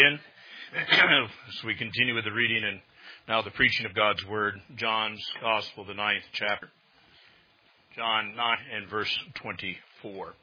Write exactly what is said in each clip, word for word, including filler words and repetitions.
In, as we continue with the reading and now the preaching of God's Word, John's Gospel, the ninth chapter. John nine and verse twenty-four.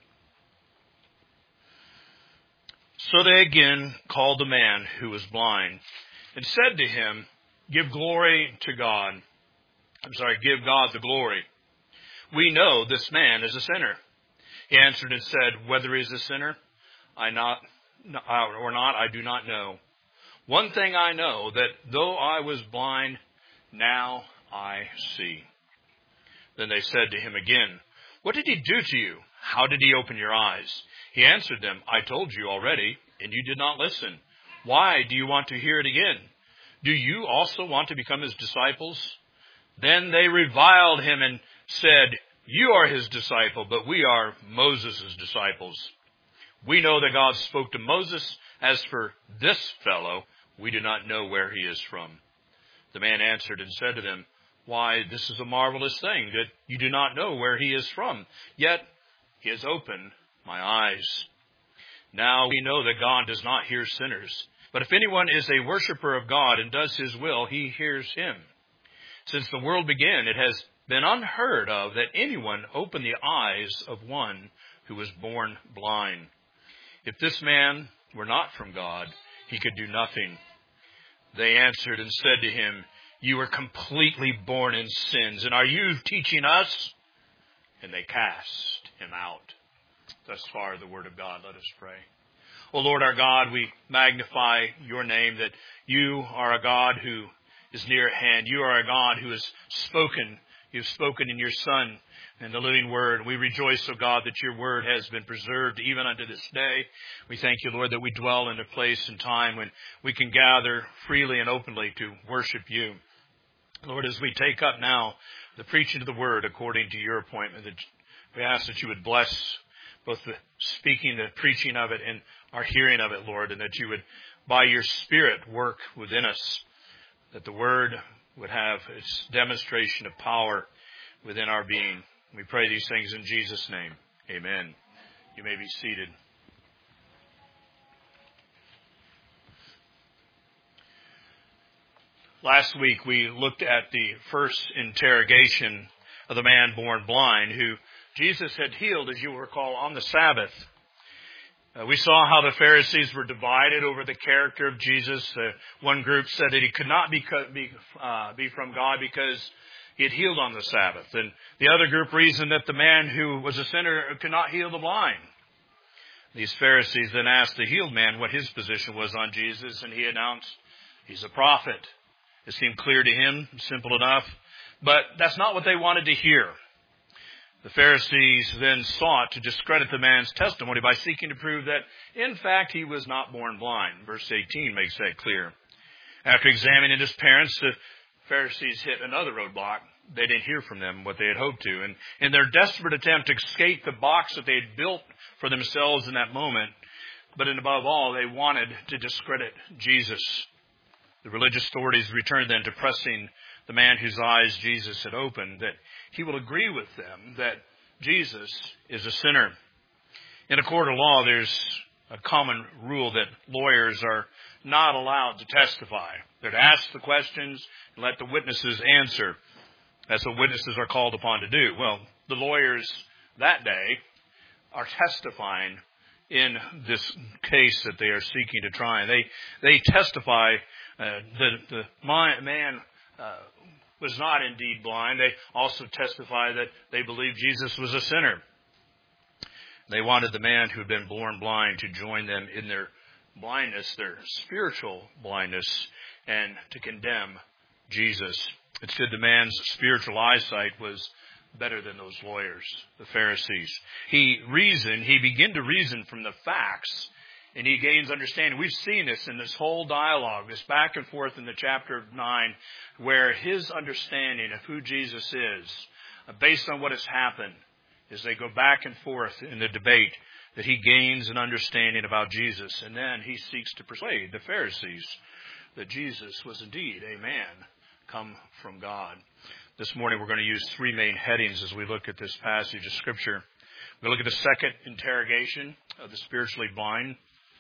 So they again called the man who was blind and said to him, Give glory to God. I'm sorry, give God the glory. We know this man is a sinner. He answered and said, Whether he is a sinner I not or not, I do not know. One thing I know, that though I was blind, now I see. Then they said to him again, What did he do to you? How did he open your eyes? He answered them, I told you already, and you did not listen. Why do you want to hear it again? Do you also want to become his disciples? Then they reviled him and said, You are his disciple, but we are Moses' disciples. We know that God spoke to Moses. As for this fellow, we do not know where he is from. The man answered and said to them, Why, this is a marvelous thing, that you do not know where he is from. Yet he has opened my eyes. Now we know that God does not hear sinners. But if anyone is a worshiper of God and does his will, he hears him. Since the world began, it has been unheard of that anyone opened the eyes of one who was born blind. If this man were not from God, he could do nothing. They answered and said to him, You were completely born in sins, and are you teaching us? And they cast him out. Thus far the word of God. Let us pray. O Lord our God, we magnify your name, that you are a God who is near at hand. You are a God who has spoken. You have spoken in your Son and the living word. We rejoice, O God, that your word has been preserved even unto this day. We thank you, Lord, that we dwell in a place and time when we can gather freely and openly to worship you. Lord, as we take up now the preaching of the word according to your appointment, that we ask that you would bless both the speaking, the preaching of it, and our hearing of it, Lord, and that you would, by your Spirit, work within us, that the word would have its demonstration of power within our being. We pray these things in Jesus' name. Amen. You may be seated. Last week we looked at the first interrogation of the man born blind who Jesus had healed, as you will recall, on the Sabbath. Uh, we saw how the Pharisees were divided over the character of Jesus. Uh, one group said that he could not be, be, uh, be from God because he had healed on the Sabbath. And the other group reasoned that the man who was a sinner could not heal the blind. These Pharisees then asked the healed man what his position was on Jesus, and he announced, he's a prophet. It seemed clear to him, simple enough, but that's not what they wanted to hear. The Pharisees then sought to discredit the man's testimony by seeking to prove that, in fact, he was not born blind. Verse eighteen makes that clear. After examining his parents, the Pharisees hit another roadblock. They didn't hear from them what they had hoped to. And in their desperate attempt to escape the box that they had built for themselves in that moment, but above all, they wanted to discredit Jesus. The religious authorities returned then to pressing the man whose eyes Jesus had opened, that he will agree with them that Jesus is a sinner. In a court of law, there's a common rule that lawyers are not allowed to testify. They're to ask the questions and let the witnesses answer. That's what witnesses are called upon to do. Well, the lawyers that day are testifying in this case that they are seeking to try. They they testify uh, that the man uh, was not indeed blind. They also testify that they believed Jesus was a sinner. They wanted the man who had been born blind to join them in their blindness, their spiritual blindness, and to condemn Jesus. It's good the man's spiritual eyesight was better than those lawyers, the Pharisees. He reasoned, he began to reason from the facts, and he gains understanding. We've seen this in this whole dialogue, this back and forth in the chapter nine, where his understanding of who Jesus is, based on what has happened, as they go back and forth in the debate, that he gains an understanding about Jesus. And then he seeks to persuade the Pharisees that Jesus was indeed a man come from God. This morning we're going to use three main headings as we look at this passage of Scripture. We're going to look at the second interrogation of the spiritually blind.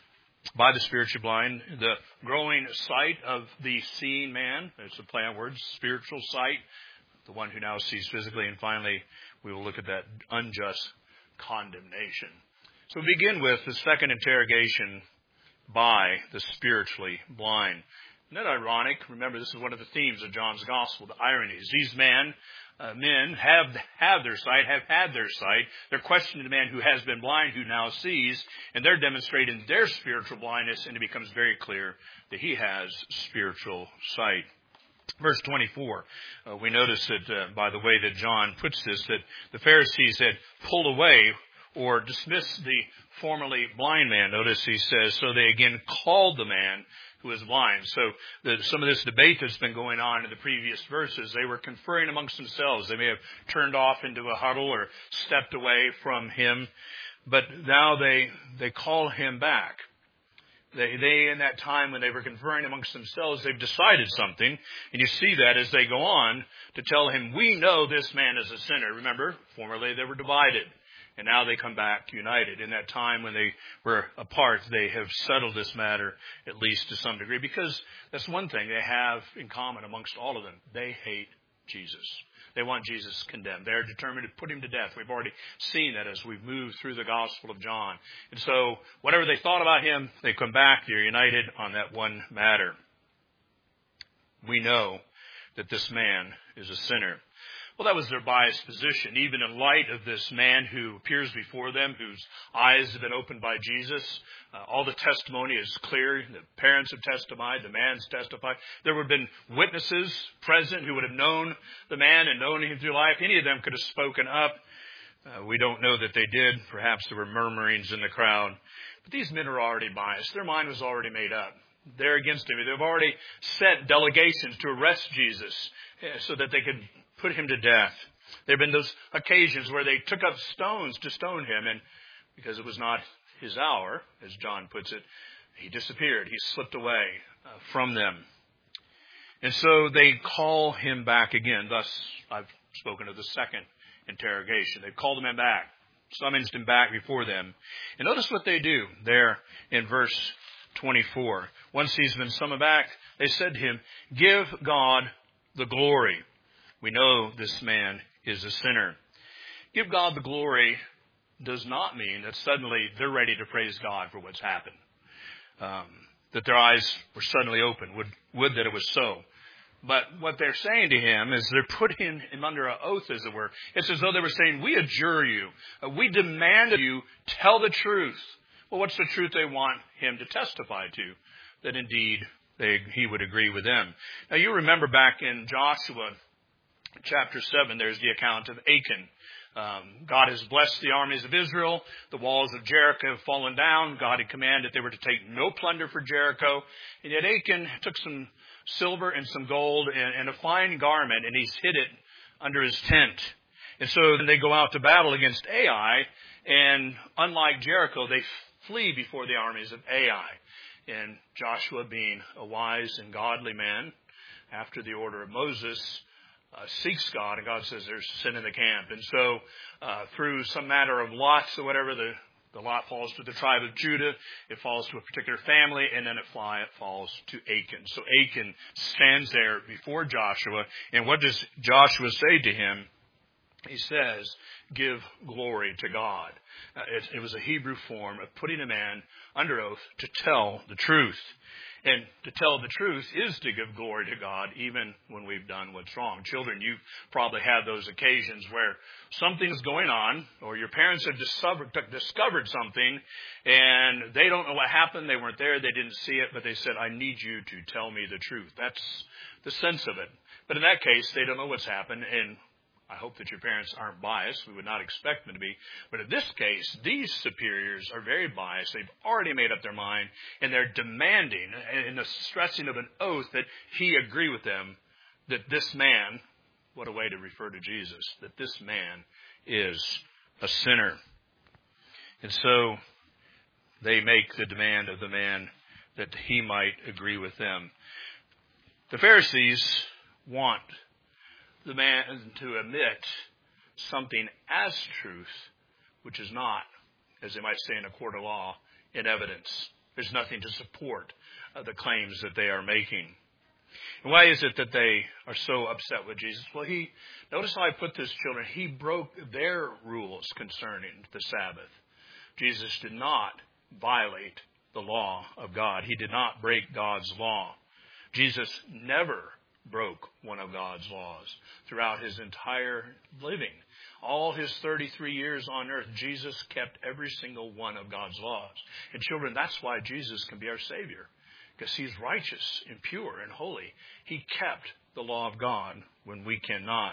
by the spiritually blind, the growing sight of the seeing man. There's a play on words, spiritual sight, the one who now sees physically. And finally, we will look at that unjust condemnation. So we begin with the second interrogation by the spiritually blind. Isn't that ironic? Remember, this is one of the themes of John's Gospel, the ironies. These men, uh, men have have their sight, have had their sight. They're questioning the man who has been blind, who now sees, and they're demonstrating their spiritual blindness, and it becomes very clear that he has spiritual sight. Verse twenty-four, uh, we notice that uh, by the way that John puts this, that the Pharisees had pulled away or dismissed the formerly blind man. Notice he says, so they again called the man who is blind. So the, some of this debate that's been going on in the previous verses, they were conferring amongst themselves. They may have turned off into a huddle or stepped away from him, but now they they call him back. They, they, in that time when they were conferring amongst themselves, they've decided something. And you see that as they go on to tell him, we know this man is a sinner. Remember, formerly they were divided. And now they come back united. In that time when they were apart, they have settled this matter, at least to some degree. Because that's one thing they have in common amongst all of them. They hate Jesus. They want Jesus condemned. They're determined to put him to death. We've already seen that as we've moved through the Gospel of John. And so whatever they thought about him, they come back. They're united on that one matter. We know that this man is a sinner. Well, that was their biased position, even in light of this man who appears before them, whose eyes have been opened by Jesus. Uh, all the testimony is clear. The parents have testified. The man's testified. There would have been witnesses present who would have known the man and known him through life. Any of them could have spoken up. Uh, we don't know that they did. Perhaps there were murmurings in the crowd. But these men are already biased. Their mind was already made up. They're against him. They've already sent delegations to arrest Jesus so that they could put him to death. There have been those occasions where they took up stones to stone him, and because it was not his hour, as John puts it, he disappeared. He slipped away uh, from them. And so they call him back again. Thus, I've spoken of the second interrogation. They've called him back, summoned him back before them. And notice what they do there in verse twenty-four. Once he's been summoned back, they said to him, give God the glory. We know this man is a sinner. Give God the glory does not mean that suddenly they're ready to praise God for what's happened. Um, that their eyes were suddenly open. Would, would that it was so. But what they're saying to him is they're putting him under an oath, as it were. It's as though they were saying, we adjure you. Uh, we demand of you, tell the truth. Well, what's the truth they want him to testify to? That indeed they, he would agree with them. Now you remember back in Joshua chapter seven, there's the account of Achan. Um, God has blessed the armies of Israel. The walls of Jericho have fallen down. God had commanded they were to take no plunder for Jericho. And yet Achan took some silver and some gold and, and a fine garment, and he's hid it under his tent. And so then they go out to battle against Ai, and unlike Jericho, they flee before the armies of Ai. And Joshua, being a wise and godly man, after the order of Moses, Uh, seeks God, and God says there's sin in the camp. And so uh, through some matter of lots or whatever, the, the lot falls to the tribe of Judah, it falls to a particular family, and then it, fly, it falls to Achan. So Achan stands there before Joshua, and what does Joshua say to him? He says, give glory to God. Uh, it, it was a Hebrew form of putting a man under oath to tell the truth. And to tell the truth is to give glory to God, even when we've done what's wrong. Children, you've probably had those occasions where something's going on, or your parents have discovered, discovered something, and they don't know what happened. They weren't there. They didn't see it, but they said, I need you to tell me the truth. That's the sense of it. But in that case, they don't know what's happened, and I hope that your parents aren't biased. We would not expect them to be. But in this case, these superiors are very biased. They've already made up their mind, and they're demanding, in the stressing of an oath, that he agree with them that this man, what a way to refer to Jesus, that this man is a sinner. And so they make the demand of the man that he might agree with them. The Pharisees want the man to admit something as truth, which is not, as they might say in a court of law, in evidence. There's nothing to support uh, the claims that they are making. And why is it that they are so upset with Jesus? Well, he, notice how I put this, children, he broke their rules concerning the Sabbath. Jesus did not violate the law of God. He did not break God's law. Jesus never broke one of God's laws throughout his entire living. All his thirty-three years on earth, Jesus kept every single one of God's laws. And children, that's why Jesus can be our Savior, because he's righteous and pure and holy. He kept the law of God when we cannot.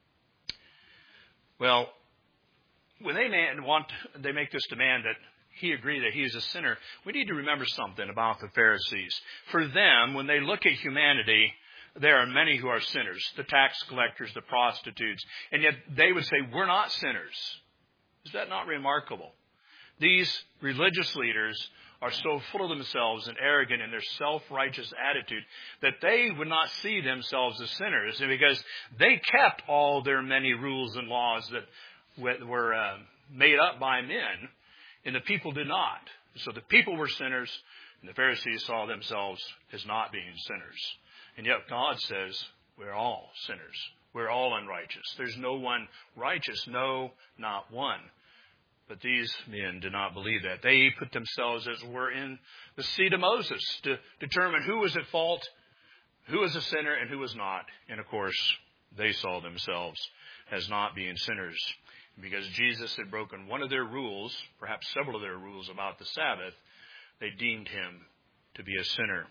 Well, when they want, they make this demand that he agree that he is a sinner, we need to remember something about the Pharisees. For them, when they look at humanity, there are many who are sinners, the tax collectors, the prostitutes, and yet they would say, we're not sinners. Is that not remarkable? These religious leaders are so full of themselves and arrogant in their self-righteous attitude that they would not see themselves as sinners, because they kept all their many rules and laws that were uh, made up by men, and the people did not. So the people were sinners, and the Pharisees saw themselves as not being sinners. And yet God says we're all sinners. We're all unrighteous. There's no one righteous. No, not one. But these men did not believe that. They put themselves, as it were, in the seat of Moses to determine who was at fault, who was a sinner, and who was not. And of course, they saw themselves as not being sinners. Because Jesus had broken one of their rules, perhaps several of their rules about the Sabbath, they deemed him to be a sinner.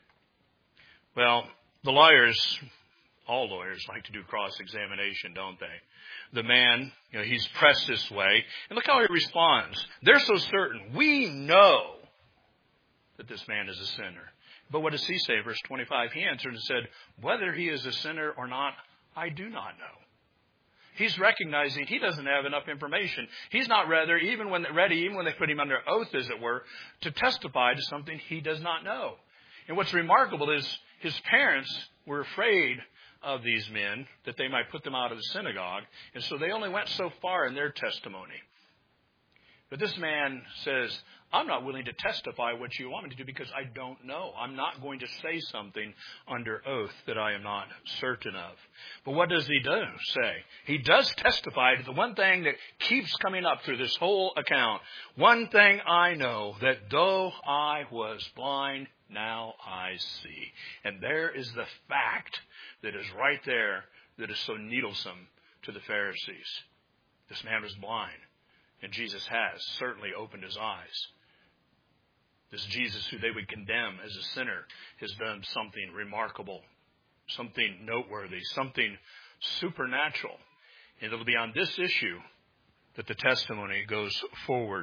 Well, the lawyers, all lawyers like to do cross-examination, don't they? The man, you know, he's pressed this way. And look how he responds. They're so certain. We know that this man is a sinner. But what does he say? Verse twenty-five, he answered and said, whether he is a sinner or not, I do not know. He's recognizing he doesn't have enough information. He's not rather even when ready, even when they put him under oath, as it were, to testify to something he does not know. And what's remarkable is his parents were afraid of these men, that they might put them out of the synagogue. And so they only went so far in their testimony. But this man says, I'm not willing to testify what you want me to do because I don't know. I'm not going to say something under oath that I am not certain of. But what does he do say? He does testify to the one thing that keeps coming up through this whole account. One thing I know, that though I was blind, now I see. And there is the fact that is right there that is so needlesome to the Pharisees. This man was blind, and Jesus has certainly opened his eyes. This Jesus who they would condemn as a sinner has done something remarkable, something noteworthy, something supernatural. And it will be on this issue that the testimony goes forward.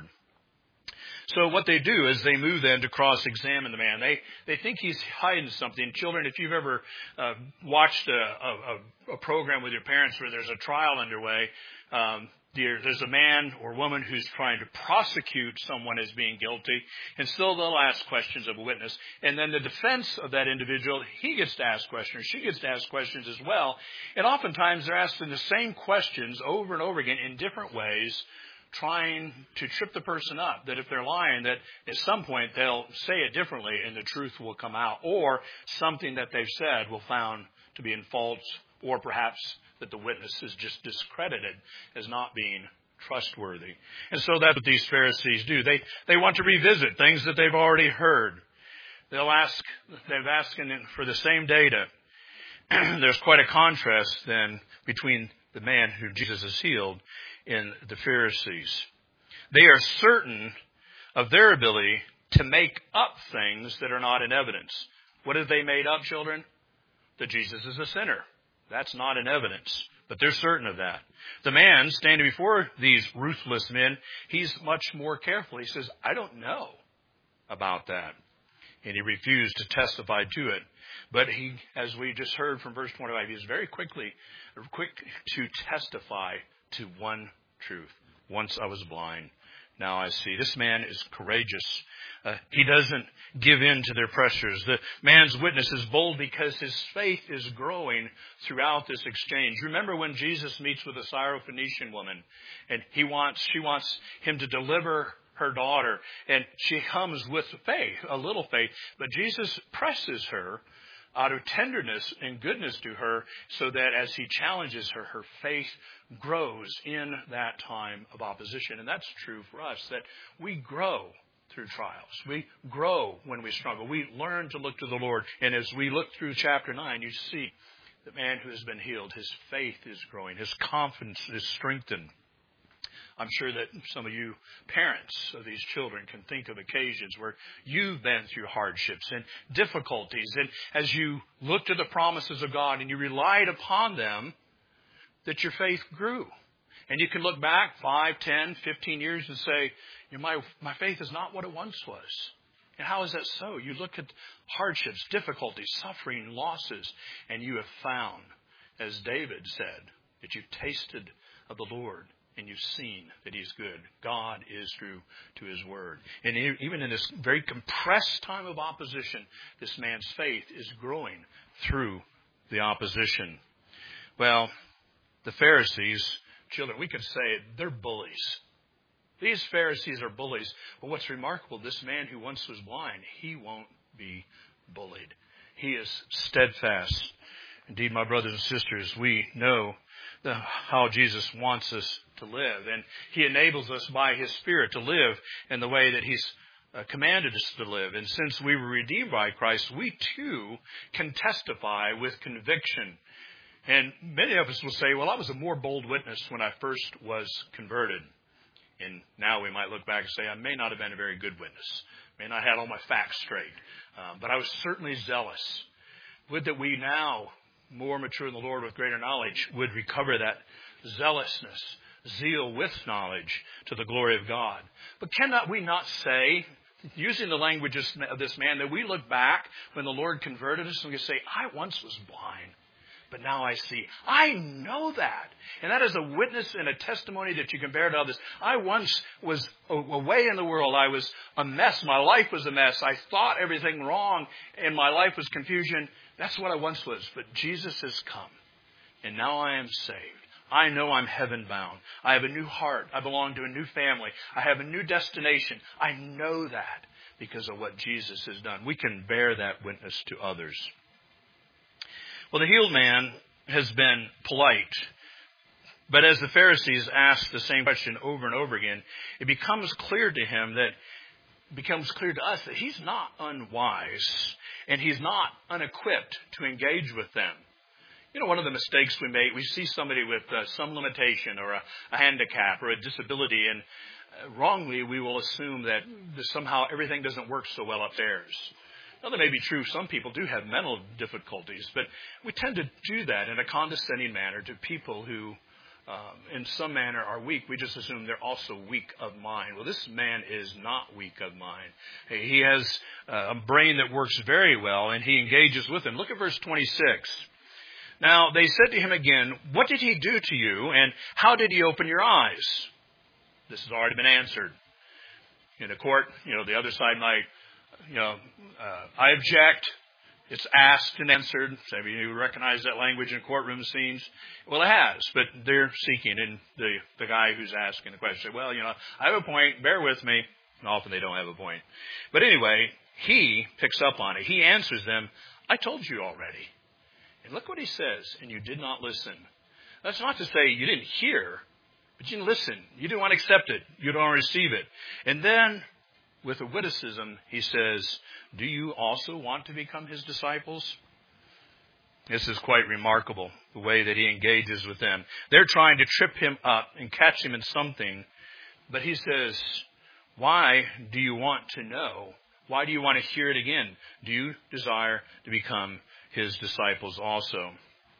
So what they do is they move then to cross-examine the man. They they think he's hiding something. Children, if you've ever uh, watched a, a, a program with your parents where there's a trial underway, um, there's a man or woman who's trying to prosecute someone as being guilty, and still they'll ask questions of a witness. And then the defense of that individual, he gets to ask questions, she gets to ask questions as well. And oftentimes they're asking the same questions over and over again in different ways, trying to trip the person up, that if they're lying, that at some point they'll say it differently and the truth will come out, or something that they've said will found to be in false, or perhaps that the witness is just discredited as not being trustworthy. And so that's what these Pharisees do. They they want to revisit things that they've already heard. They'll ask, they've asked for the same data. There's quite a contrast then between the man who Jesus has healed and the Pharisees. They are certain of their ability to make up things that are not in evidence. What have they made up, children? That Jesus is a sinner. That's not in evidence, but they're certain of that. The man standing before these ruthless men, he's much more careful. He says, I don't know about that. And he refused to testify to it. But he, as we just heard from verse twenty-five, he is very quickly, quick to testify to one truth. Once I was blind, now I see. This man is courageous. Uh, he doesn't give in to their pressures. The man's witness is bold because his faith is growing throughout this exchange. Remember when Jesus meets with a Syrophoenician woman, and he wants, she wants him to deliver her daughter. And she comes with faith, a little faith. But Jesus presses her out of tenderness and goodness to her so that as he challenges her, her faith grows in that time of opposition. And that's true for us, that we grow through trials. We grow when we struggle. We learn to look to the Lord. And as we look through chapter nine, you see the man who has been healed, his faith is growing. His confidence is strengthened. I'm sure that some of you parents of these children can think of occasions where you've been through hardships and difficulties. And as you looked at the promises of God and you relied upon them, that your faith grew. And you can look back five, ten, fifteen years and say, you know, my, my faith is not what it once was. And how is that so? You look at hardships, difficulties, suffering, losses, and you have found, as David said, that you've tasted of the Lord and you've seen that he's good. God is true to his word. And even in this very compressed time of opposition, this man's faith is growing through the opposition. Well, the Pharisees, children, we could say they're bullies. These Pharisees are bullies. But what's remarkable, this man who once was blind, he won't be bullied. He is steadfast. Indeed, my brothers and sisters, we know the, how Jesus wants us to live. And he enables us by his Spirit to live in the way that he's uh, commanded us to live. And since we were redeemed by Christ, we too can testify with conviction. And many of us will say, well, I was a more bold witness when I first was converted. And now we might look back and say, I may not have been a very good witness. May not have had all my facts straight. Um, but I was certainly zealous. Would that we now, more mature in the Lord with greater knowledge, would recover that zealousness, zeal with knowledge to the glory of God. But cannot we not say, using the language of this man, that we look back when the Lord converted us and we say, I once was blind, but now I see. I know that. And that is a witness and a testimony that you can bear to others. I once was away in the world. I was a mess. My life was a mess. I thought everything wrong and my life was confusion. That's what I once was. But Jesus has come. And now I am saved. I know I'm heaven bound. I have a new heart. I belong to a new family. I have a new destination. I know that because of what Jesus has done. We can bear that witness to others. Well, the healed man has been polite. But as the Pharisees ask the same question over and over again, it becomes clear to him that, it becomes clear to us that he's not unwise and he's not unequipped to engage with them. You know, one of the mistakes we make, we see somebody with uh, some limitation or a, a handicap or a disability, and uh, wrongly we will assume that somehow everything doesn't work so well upstairs. Now, that may be true. Some people do have mental difficulties, but we tend to do that in a condescending manner to people who, um, in some manner, are weak. We just assume they're also weak of mind. Well, this man is not weak of mind. He has uh, a brain that works very well, and he engages with them. Look at verse twenty-six. Now, they said to him again, what did he do to you, and how did he open your eyes? This has already been answered. In a court, you know, the other side might, you know, uh, I object. It's asked and answered. Some of you recognize that language in courtroom scenes. Well, it has, but they're seeking, and the, the guy who's asking the question, well, you know, I have a point, bear with me. And often they don't have a point. But anyway, he picks up on it. He answers them, I told you already. And look what he says, and you did not listen. That's not to say you didn't hear, but you didn't listen. You didn't want to accept it. You don't want to receive it. And then, with a witticism, he says, do you also want to become his disciples? This is quite remarkable, the way that he engages with them. They're trying to trip him up and catch him in something. But he says, why do you want to know? Why do you want to hear it again? Do you desire to become his disciples also?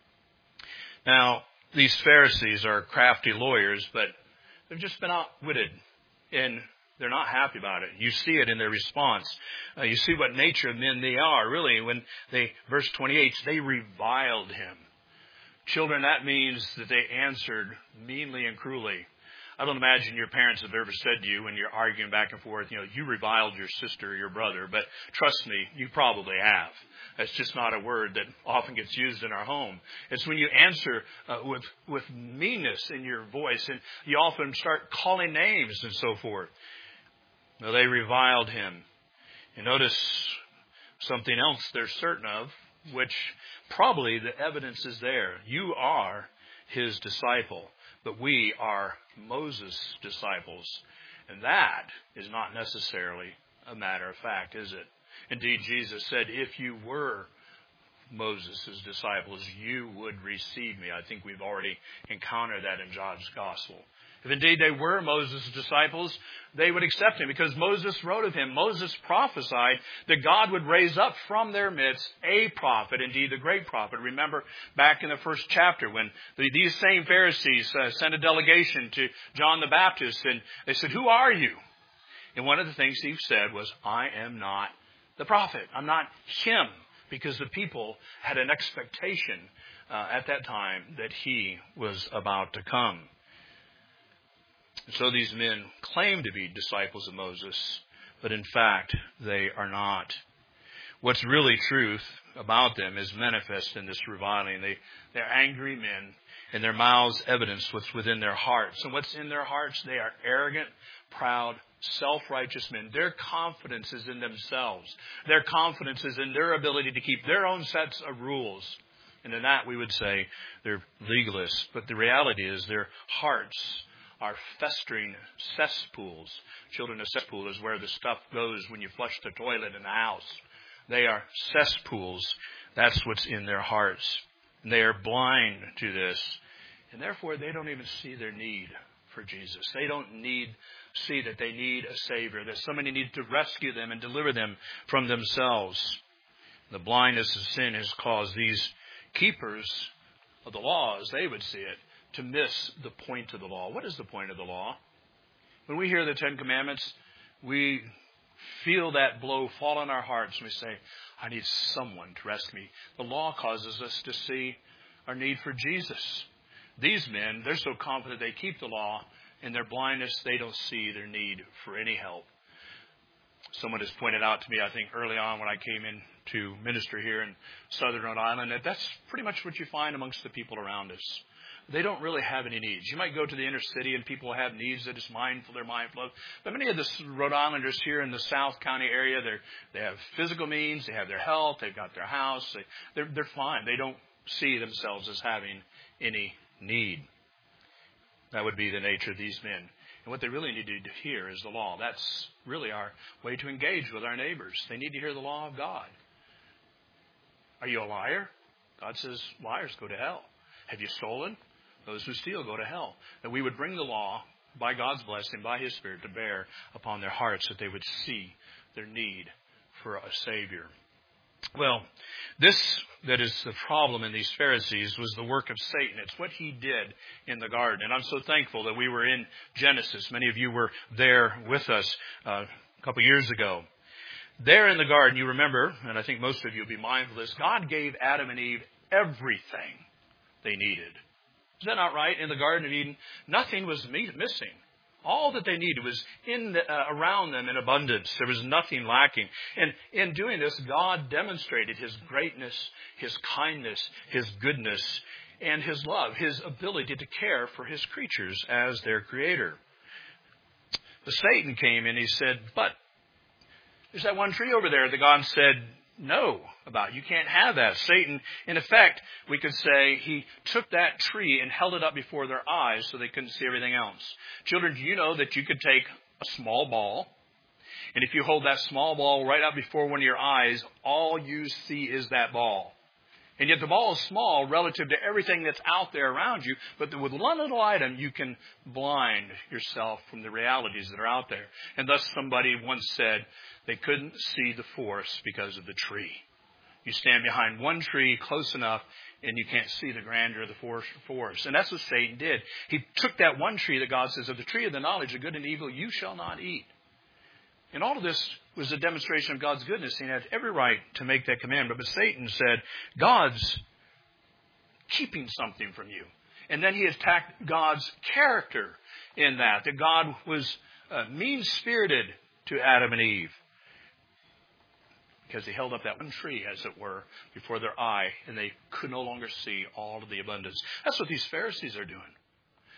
Now, these Pharisees are crafty lawyers, but they've just been outwitted, and they're not happy about it. You see it in their response. Uh, you see what nature of men they are, really, when they, verse twenty-eight, they reviled him. Children, that means that they answered meanly and cruelly. I don't imagine your parents have ever said to you when you're arguing back and forth, you know, you reviled your sister or your brother, but trust me, you probably have. That's just not a word that often gets used in our home. It's when you answer uh, with, with meanness in your voice, and you often start calling names and so forth. Well, they reviled him. And notice something else they're certain of, which probably the evidence is there. You are his disciple, but we are Moses' disciples. And that is not necessarily a matter of fact, is it? Indeed, Jesus said, if you were Moses' disciples, you would receive me. I think we've already encountered that in John's Gospel. If indeed they were Moses' disciples, they would accept him because Moses wrote of him. Moses prophesied that God would raise up from their midst a prophet, indeed the great prophet. Remember back in the first chapter when the, these same Pharisees uh, sent a delegation to John the Baptist and they said, who are you? And one of the things he said was, I am not the prophet. I'm not him. Because the people had an expectation uh, at that time that he was about to come. So these men claim to be disciples of Moses, but in fact, they are not. What's really truth about them is manifest in this reviling. They, they're angry men, and their mouths evidence what's within their hearts. And what's in their hearts? They are arrogant, proud, self-righteous men. Their confidence is in themselves. Their confidence is in their ability to keep their own sets of rules. And in that we would say they're legalists. But the reality is their hearts are festering cesspools. Children, a cesspool is where the stuff goes when you flush the toilet in the house. They are cesspools. That's what's in their hearts. And they are blind to this. And therefore they don't even see their need for Jesus. They don't need see that they need a Savior, that somebody needs to rescue them and deliver them from themselves. The blindness of sin has caused these keepers of the law, as they would see it, to miss the point of the law. What is the point of the law? When we hear the Ten Commandments, we feel that blow fall on our hearts and we say, I need someone to rescue me. The law causes us to see our need for Jesus. These men, they're so confident they keep the law. In their blindness, they don't see their need for any help. Someone has pointed out to me, I think early on when I came into ministry here in southern Rhode Island, that that's pretty much what you find amongst the people around us. They don't really have any needs. You might go to the inner city and people have needs that is mindful, they're mindful of. But many of the Rhode Islanders here in the South County area, they're, they have physical means, they have their health, they've got their house, they, they're, they're fine. They don't see themselves as having any need. That would be the nature of these men. And what they really need to hear is the law. That's really our way to engage with our neighbors. They need to hear the law of God. Are you a liar? God says liars go to hell. Have you stolen? Those who steal go to hell. That we would bring the law by God's blessing, by His Spirit, to bear upon their hearts, that they would see their need for a Savior. Well, this that is the problem in these Pharisees was the work of Satan. It's what he did in the garden. And I'm so thankful that we were in Genesis. Many of you were there with us uh, a couple years ago. There in the garden, you remember, and I think most of you will be mindful of this, God gave Adam and Eve everything they needed. Is that not right? In the Garden of Eden, nothing was missing. All that they needed was in the, uh, around them in abundance. There was nothing lacking. And in doing this, God demonstrated His greatness, His kindness, His goodness, and His love, His ability to care for His creatures as their Creator. But Satan came and he said, but there's that one tree over there that God said no about. You can't have that. Satan, in effect, we could say he took that tree and held it up before their eyes so they couldn't see everything else. Children, do you know that you could take a small ball, and if you hold that small ball right up before one of your eyes, all you see is that ball. And yet the ball is small relative to everything that's out there around you, but with one little item, you can blind yourself from the realities that are out there. And thus somebody once said they couldn't see the forest because of the tree. You stand behind one tree close enough, and you can't see the grandeur of the forest. And that's what Satan did. He took that one tree that God says, of the tree of the knowledge of good and evil, you shall not eat. And all of this was a demonstration of God's goodness. He had every right to make that commandment. But Satan said, God's keeping something from you. And then he attacked God's character in that, that God was uh, mean-spirited to Adam and Eve. Because he held up that one tree, as it were, before their eye, and they could no longer see all of the abundance. That's what these Pharisees are doing.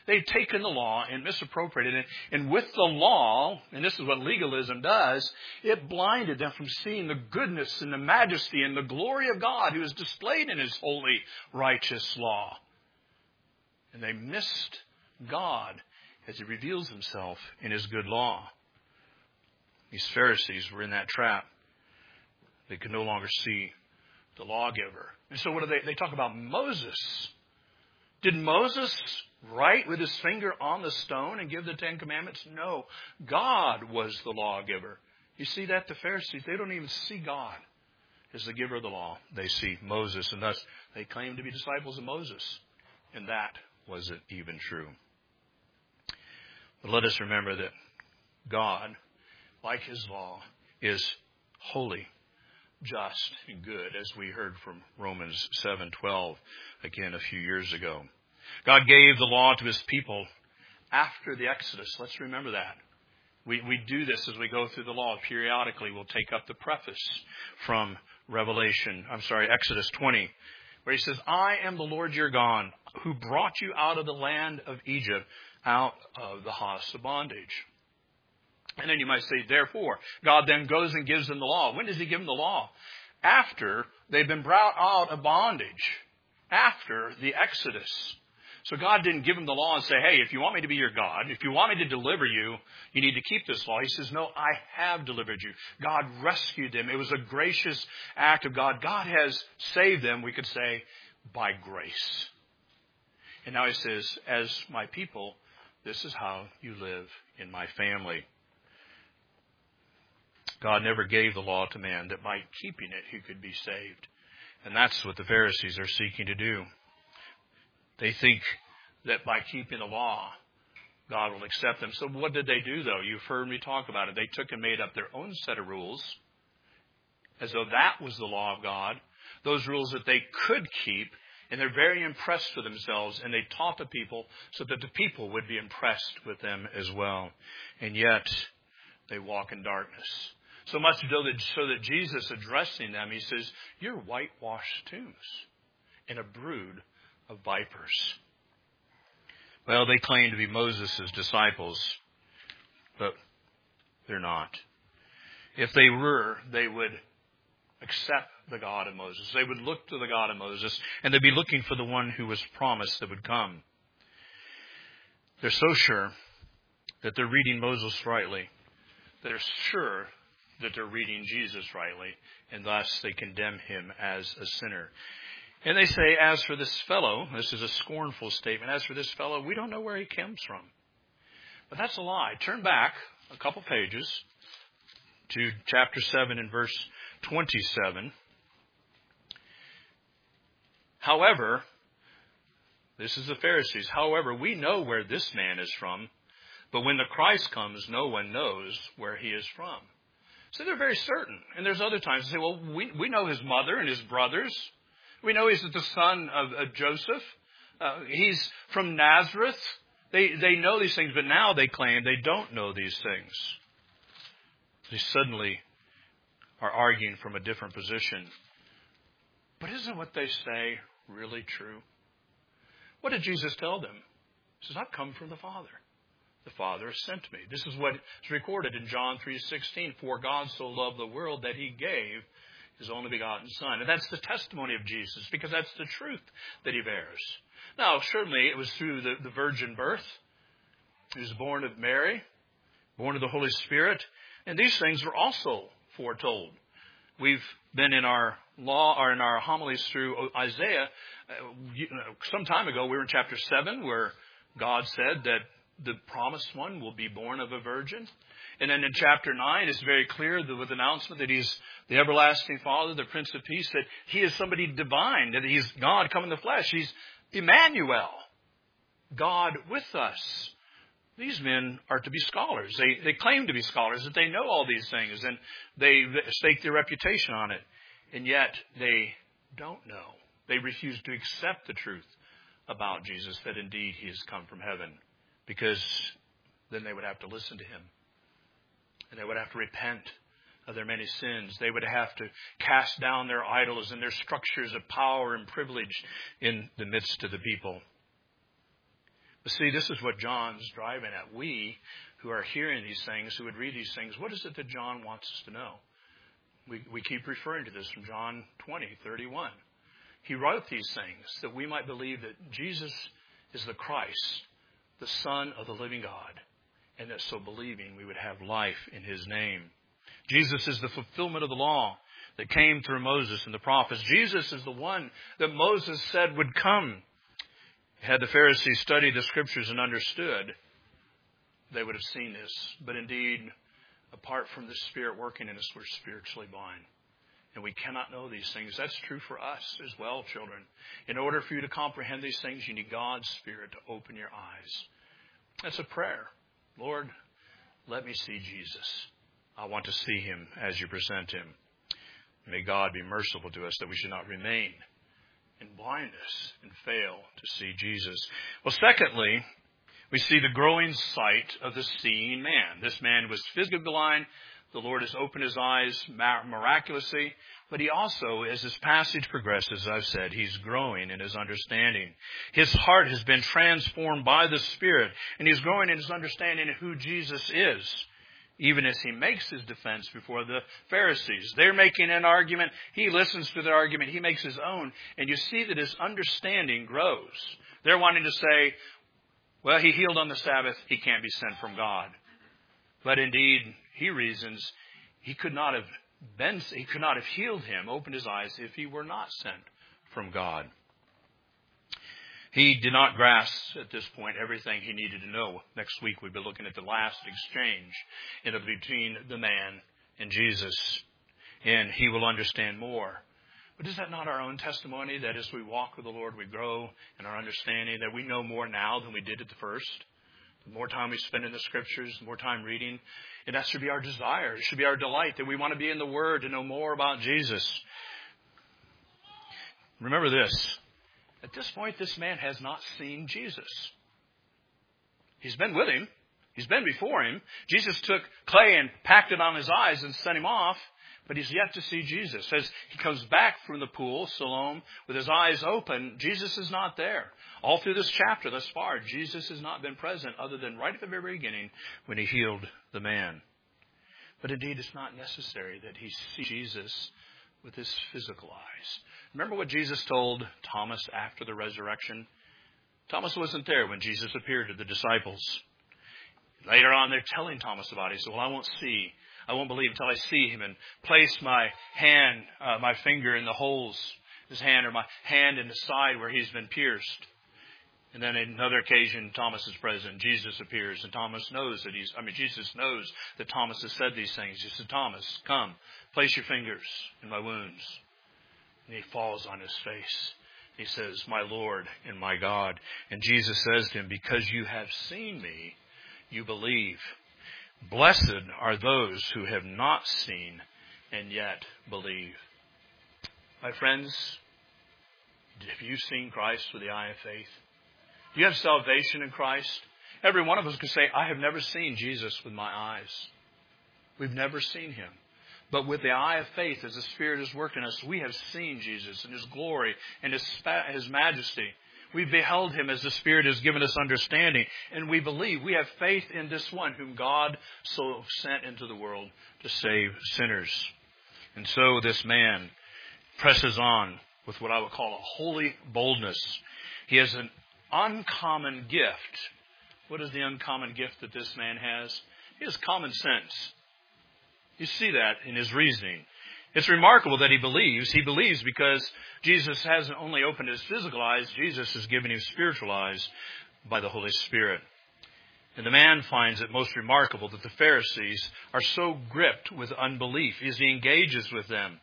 they'd taken the law and misappropriated it. And with the law, and this is what legalism does, it blinded them from seeing the goodness and the majesty and the glory of God who is displayed in His holy, righteous law. And they missed God as He reveals Himself in His good law. These Pharisees were in that trap. They could no longer see the lawgiver. And so what do they, they talk about Moses. Did Moses write with his finger on the stone and give the Ten Commandments? No. God was the lawgiver. You see that? The Pharisees, they don't even see God as the giver of the law. They see Moses, and thus they claim to be disciples of Moses. And that wasn't even true. But let us remember that God, like His law, is holy, just, and good, as we heard from Romans seven twelve again a few years ago. God gave the law to His people after the Exodus. Let's remember that. We we do this as we go through the law. Periodically, we'll take up the preface from Revelation, I'm sorry, Exodus twenty, where He says, I am the Lord your God, who brought you out of the land of Egypt, out of the house of bondage. And then you might say, therefore, God then goes and gives them the law. When does He give them the law? After they've been brought out of bondage. After the Exodus. So God didn't give them the law and say, hey, if you want me to be your God, if you want me to deliver you, you need to keep this law. He says, no, I have delivered you. God rescued them. It was a gracious act of God. God has saved them, we could say, by grace. And now He says, as my people, this is how you live in my family. God never gave the law to man that by keeping it he could be saved. And that's what the Pharisees are seeking to do. They think that by keeping the law, God will accept them. So what did they do, though? You've heard me talk about it. They took and made up their own set of rules, as though that was the law of God, those rules that they could keep, and they're very impressed with themselves, and they taught the people so that the people would be impressed with them as well. And yet, they walk in darkness. So much so that, so that Jesus, addressing them, He says, you're whitewashed tombs and a brood of vipers. Well, they claim to be Moses' disciples, but they're not. If they were, they would accept the God of Moses. They would look to the God of Moses, and they'd be looking for the one who was promised that would come. They're so sure that they're reading Moses rightly. They're sure that they're reading Jesus rightly, and thus they condemn Him as a sinner. And they say, as for this fellow, this is a scornful statement, as for this fellow, we don't know where he comes from. But that's a lie. Turn back a couple pages to chapter seven and verse twenty-seven. However, this is the Pharisees. However, we know where this man is from, but when the Christ comes, no one knows where he is from. So they're very certain. And there's other times they say, well, we, we know his mother and his brothers. We know he's the son of, of Joseph. Uh, he's from Nazareth. They, they know these things, but now they claim they don't know these things. They suddenly are arguing from a different position. But isn't what they say really true? What did Jesus tell them? He says, I've come from the Father. The Father has sent me. This is what is recorded in John three sixteen. For God so loved the world that He gave His only begotten Son. And that's the testimony of Jesus, because that's the truth that He bears. Now, certainly it was through the, the virgin birth. He was born of Mary, born of the Holy Spirit. And these things were also foretold. We've been in our law or in our homilies through Isaiah. Uh, you know, some time ago, we were in chapter seven, where God said that the promised one will be born of a virgin. And then in chapter nine, it's very clear that with the announcement that He's the everlasting Father, the Prince of Peace, that He is somebody divine, that He's God come in the flesh. He's Emmanuel, God with us. These men are to be scholars. They, they claim to be scholars, that they know all these things, and they stake their reputation on it. And yet they don't know. They refuse to accept the truth about Jesus, that indeed He has come from heaven, because then they would have to listen to Him. And they would have to repent of their many sins. They would have to cast down their idols and their structures of power and privilege in the midst of the people. But see, this is what John's driving at. We who are hearing these things, who would read these things, what is it that John wants us to know? We, we keep referring to this from John twenty, thirty-one. He wrote these things that we might believe that Jesus is the Christ, the Son of the living God, and that so believing we would have life in his name. Jesus is the fulfillment of the law that came through Moses and the prophets. Jesus is the one that Moses said would come. Had the Pharisees studied the Scriptures and understood, they would have seen this. But indeed, apart from the Spirit working in us, we're spiritually blind. And we cannot know these things. That's true for us as well, children. In order for you to comprehend these things, you need God's Spirit to open your eyes. That's a prayer. Lord, let me see Jesus. I want to see him as you present him. May God be merciful to us that we should not remain in blindness and fail to see Jesus. Well, secondly, we see the growing sight of the seeing man. This man was physically blind. The Lord has opened his eyes miraculously. But he also, as this passage progresses, as I've said, he's growing in his understanding. His heart has been transformed by the Spirit, and he's growing in his understanding of who Jesus is. Even as he makes his defense before the Pharisees. They're making an argument. He listens to their argument. He makes his own. And you see that his understanding grows. They're wanting to say, well, he healed on the Sabbath. He can't be sent from God. But indeed, he reasons he could not have been, he could not have healed him, opened his eyes, if he were not sent from God. He did not grasp at this point everything he needed to know. Next week we'll be looking at the last exchange in between the man and Jesus. And he will understand more. But is that not our own testimony, that as we walk with the Lord we grow in our understanding, that we know more now than we did at the first? The more time we spend in the Scriptures, the more time reading. And that should be our desire. It should be our delight, that we want to be in the Word to know more about Jesus. Remember this. At this point, this man has not seen Jesus. He's been with him. He's been before him. Jesus took clay and packed it on his eyes and sent him off. But he's yet to see Jesus. As he comes back from the pool, Siloam, with his eyes open, Jesus is not there. All through this chapter thus far, Jesus has not been present other than right at the very beginning when he healed the man. But indeed, it's not necessary that he see Jesus with his physical eyes. Remember what Jesus told Thomas after the resurrection? Thomas wasn't there when Jesus appeared to the disciples. Later on, they're telling Thomas about it. He said, well, I won't see. I won't believe until I see him and place my hand, uh, my finger in the holes, his hand, or my hand in the side where he's been pierced. And then on another occasion, Thomas is present. Jesus appears, and Thomas knows that he's, I mean, Jesus knows that Thomas has said these things. He said, Thomas, come, place your fingers in my wounds. And he falls on his face. He says, my Lord and my God. And Jesus says to him, because you have seen me, you believe. Blessed are those who have not seen and yet believe. My friends, have you seen Christ with the eye of faith? Do you have salvation in Christ? Every one of us could say, I have never seen Jesus with my eyes. We've never seen him. But with the eye of faith, as the Spirit has worked in us, we have seen Jesus in his glory and his, his majesty. We've beheld him as the Spirit has given us understanding. And we believe, we have faith in this one whom God so sent into the world to save sinners. And so this man presses on with what I would call a holy boldness. He has an uncommon gift. What is the uncommon gift that this man has? He has common sense. You see that in his reasoning. It's remarkable that he believes. He believes because Jesus hasn't only opened his physical eyes, Jesus has given him spiritual eyes by the Holy Spirit. And the man finds it most remarkable that the Pharisees are so gripped with unbelief as he engages with them.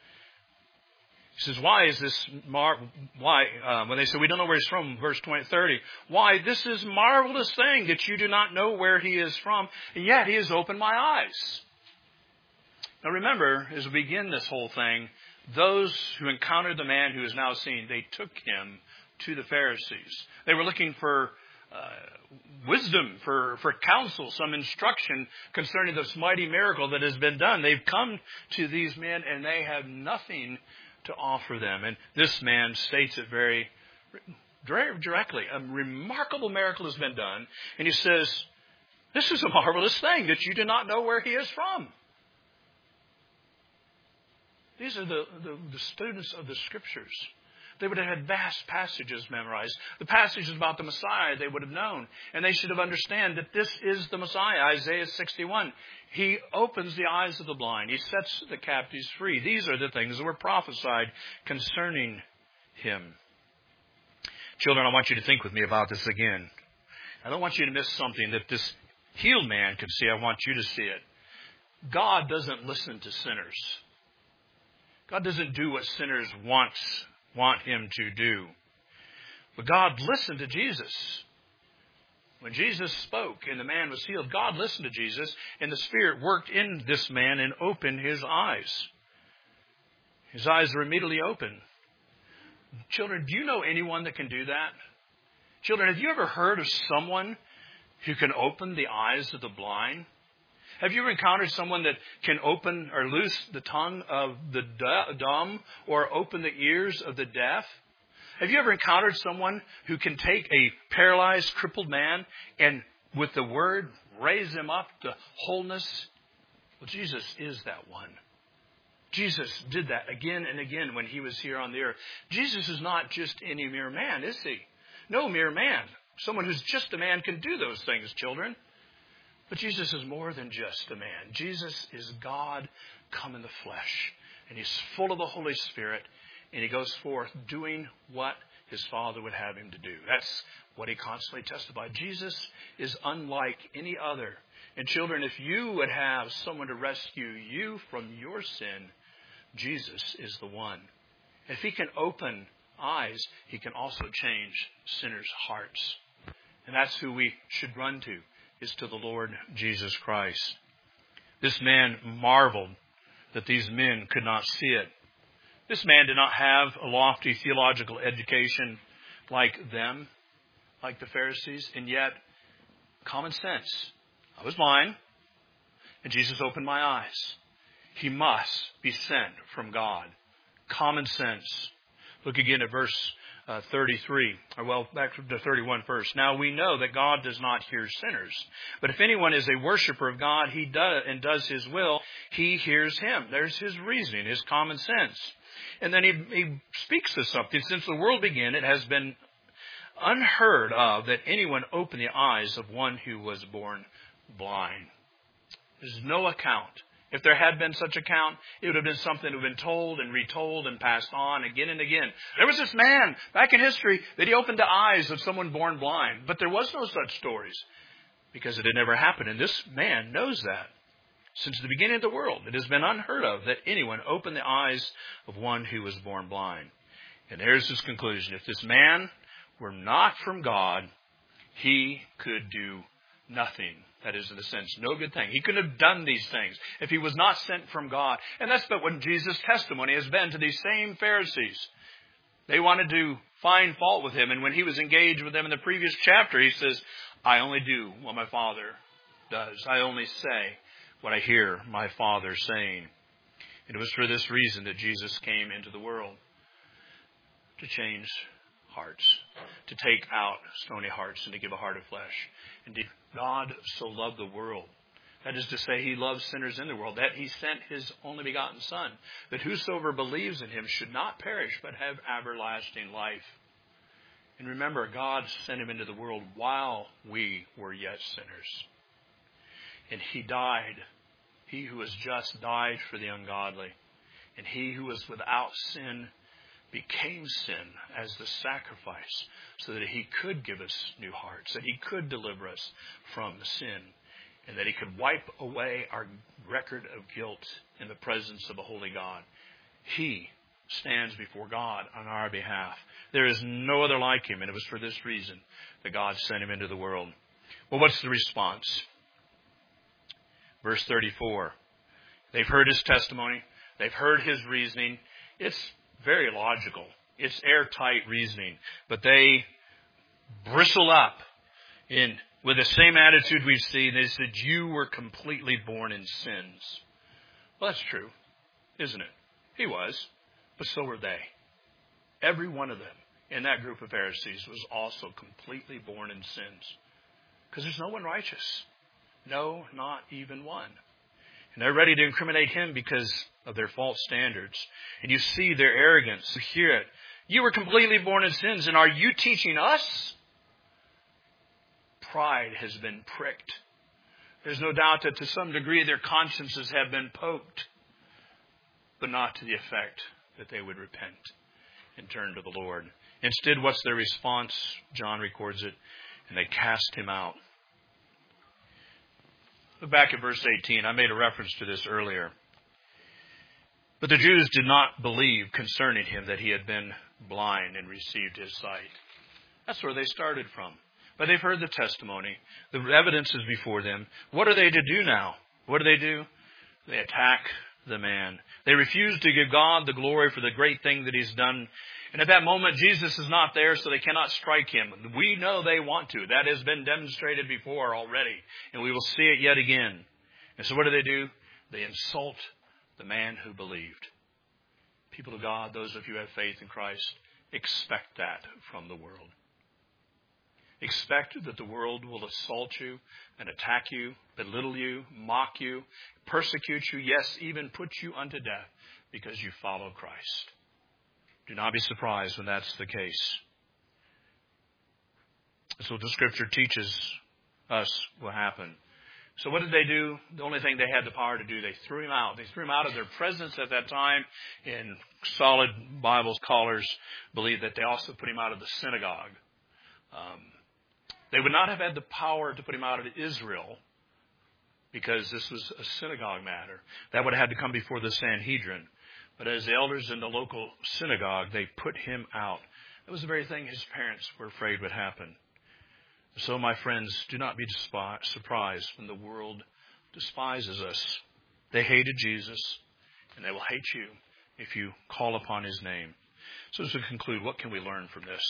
He says, why is this, mar- why, uh, when they say, we don't know where he's from, verse twenty, thirty, why, this is a marvelous thing that you do not know where he is from, and yet he has opened my eyes. Now remember, as we begin this whole thing, those who encountered the man who is now seen, they took him to the Pharisees. They were looking for uh, wisdom, for, for counsel, some instruction concerning this mighty miracle that has been done. They've come to these men and they have nothing to offer them. And this man states it very directly. A remarkable miracle has been done. And he says, this is a marvelous thing that you do not know where he is from. These are the, the, the students of the Scriptures. They would have had vast passages memorized. The passages about the Messiah they would have known. And they should have understood that this is the Messiah. Isaiah sixty-one. He opens the eyes of the blind. He sets the captives free. These are the things that were prophesied concerning him. Children, I want you to think with me about this again. I don't want you to miss something that this healed man could see. I want you to see it. God doesn't listen to sinners. God doesn't do what sinners want want him to do. But God listened to Jesus. When Jesus spoke and the man was healed, God listened to Jesus, and the Spirit worked in this man and opened his eyes. His eyes were immediately open. Children, do you know anyone that can do that? Children, have you ever heard of someone who can open the eyes of the blind? Have you ever encountered someone that can open or loose the tongue of the dumb or open the ears of the deaf? Have you ever encountered someone who can take a paralyzed, crippled man and with the word raise him up to wholeness? Well, Jesus is that one. Jesus did that again and again when he was here on the earth. Jesus is not just any mere man, is he? No mere man. Someone who's just a man can do those things, children. But Jesus is more than just a man. Jesus is God come in the flesh. And he's full of the Holy Spirit. And he goes forth doing what his Father would have him to do. That's what he constantly testified. Jesus is unlike any other. And children, if you would have someone to rescue you from your sin, Jesus is the one. If he can open eyes, he can also change sinners' hearts. And that's who we should run to. Is to the Lord Jesus Christ. This man marveled that these men could not see it. This man did not have a lofty theological education like them, like the Pharisees, and yet common sense. I was blind, and Jesus opened my eyes. He must be sent from God. Common sense. Look again at verse Uh, thirty-three, or well, back to thirty-one first. Now we know that God does not hear sinners. But if anyone is a worshiper of God he does, and does his will, he hears him. There's his reasoning, his common sense. And then he, he speaks of something. Since the world began, it has been unheard of that anyone opened the eyes of one who was born blind. There's no account. If there had been such account, it would have been something that would have been told and retold and passed on again and again. There was this man back in history that he opened the eyes of someone born blind. But there was no such stories because it had never happened. And this man knows that. Since the beginning of the world, it has been unheard of that anyone opened the eyes of one who was born blind. And there's his conclusion. If this man were not from God, he could do nothing. That is, in a sense, no good thing. He couldn't have done these things if he was not sent from God. And that's but what Jesus' testimony has been to these same Pharisees. They wanted to find fault with him. And when he was engaged with them in the previous chapter, he says, I only do what my Father does. I only say what I hear my Father saying. And it was for this reason that Jesus came into the world. To change hearts, to take out stony hearts and to give a heart of flesh. Indeed, God so loved the world. That is to say, he loves sinners in the world, that he sent his only begotten Son, that whosoever believes in him should not perish, but have everlasting life. And remember, God sent him into the world while we were yet sinners. And he died. He who was just died for the ungodly. And he who was without sin became sin as the sacrifice so that he could give us new hearts, that he could deliver us from sin, and that he could wipe away our record of guilt in the presence of a holy God. He stands before God on our behalf. There is no other like him, and it was for this reason that God sent him into the world. Well, what's the response? Verse thirty-four. They've heard his testimony. They've heard his reasoning. It's very logical. It's airtight reasoning. But they bristle up in with the same attitude we've seen. They said, you were completely born in sins. Well, that's true, isn't it? He was. But so were they. Every one of them. in that group of Pharisees was also completely born in sins. Because there's no one righteous. No, not even one. And they're ready to incriminate him because of their false standards. And you see their arrogance. You hear it. You were completely born in sins, and are you teaching us? Pride has been pricked. There's no doubt that to some degree their consciences have been poked, but not to the effect that they would repent and turn to the Lord. Instead, what's their response? John records it, and they cast him out. Look back at verse eighteen. I made a reference to this earlier. But the Jews did not believe concerning him that he had been blind and received his sight. That's where they started from. But they've heard the testimony. The evidence is before them. What are they to do now? What do they do? They attack the man. They refuse to give God the glory for the great thing that he's done. And at that moment, Jesus is not there, so they cannot strike him. We know they want to. That has been demonstrated before already. And we will see it yet again. And so what do they do? They insult the man who believed. People of God, those of you who have faith in Christ, expect that from the world. Expect that the world will assault you and attack you, belittle you, mock you, persecute you, yes, even put you unto death because you follow Christ. Do not be surprised when that's the case. That's what the Scripture teaches us will happen. So what did they do? The only thing they had the power to do, they threw him out. They threw him out of their presence at that time. And solid Bible scholars believe that they also put him out of the synagogue. Um, they would not have had the power to put him out of Israel because this was a synagogue matter. That would have had to come before the Sanhedrin. But as the elders in the local synagogue, they put him out. That was the very thing his parents were afraid would happen. So, my friends, do not be despi- surprised when the world despises us. They hated Jesus, and they will hate you if you call upon his name. So as we conclude, what can we learn from this?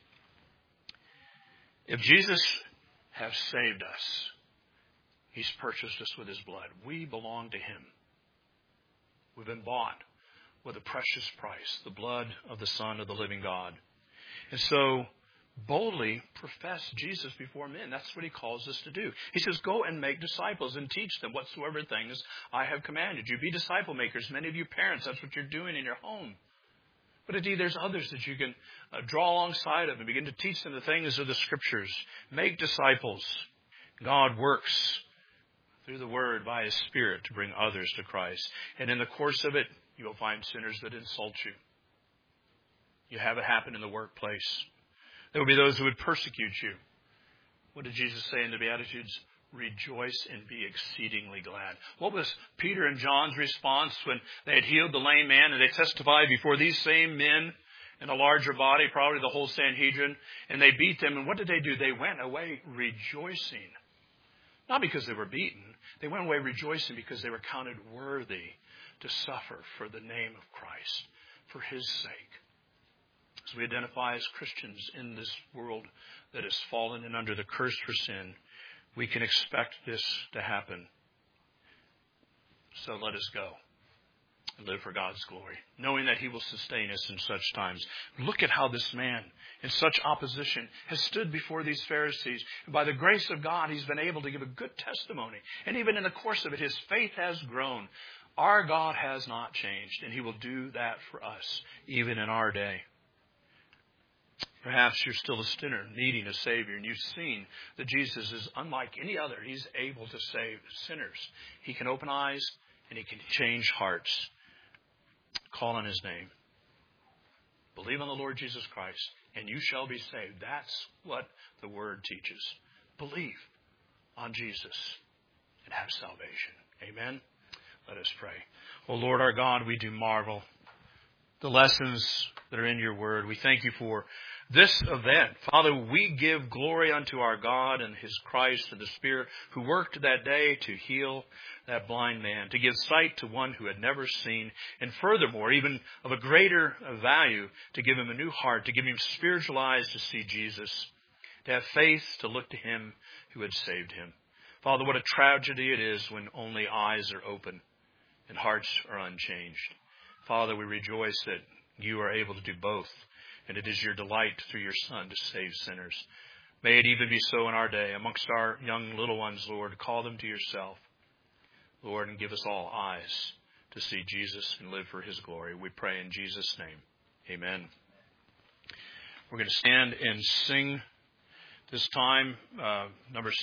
If Jesus has saved us, he's purchased us with his blood. We belong to him. We've been bought with a precious price, the blood of the Son of the living God. And so, boldly profess Jesus before men. That's what he calls us to do. He says, go and make disciples and teach them whatsoever things I have commanded you. Be disciple makers. Many of you parents, that's what you're doing in your home. But indeed, there's others that you can uh, draw alongside of and begin to teach them the things of the Scriptures. Make disciples. God works through the Word by his Spirit to bring others to Christ. And in the course of it, you will find sinners that insult you. You have it happen in the workplace. There will be those who would persecute you. What did Jesus say in the Beatitudes? Rejoice and be exceedingly glad. What was Peter and John's response when they had healed the lame man and they testified before these same men in a larger body, probably the whole Sanhedrin, and they beat them? And what did they do? They went away rejoicing. Not because they were beaten. They went away rejoicing because they were counted worthy to suffer for the name of Christ, for his sake. As we identify as Christians in this world that has fallen and under the curse for sin, we can expect this to happen. So let us go and live for God's glory, knowing that he will sustain us in such times. Look at how this man, in such opposition, has stood before these Pharisees. And by the grace of God, he's been able to give a good testimony. And even in the course of it, his faith has grown. Our God has not changed, and he will do that for us, even in our day. Perhaps you're still a sinner needing a Savior, and you've seen that Jesus is unlike any other. He's able to save sinners. He can open eyes, and he can change hearts. Call on his name. Believe on the Lord Jesus Christ, and you shall be saved. That's what the Word teaches. Believe on Jesus and have salvation. Amen? Let us pray. Oh, Lord our God, we do marvel the lessons that are in your Word. We thank you for this event. Father, we give glory unto our God and his Christ and the Spirit who worked that day to heal that blind man, to give sight to one who had never seen, and furthermore, even of a greater value, to give him a new heart, to give him spiritual eyes to see Jesus, to have faith to look to him who had saved him. Father, what a tragedy it is when only eyes are open and hearts are unchanged. Father, we rejoice that you are able to do both. and it is your delight through your Son to save sinners. May it even be so in our day. Amongst our young little ones, Lord, call them to yourself, Lord, and give us all eyes to see Jesus and live for his glory. We pray in Jesus' name. Amen. We're going to stand and sing this time, uh, number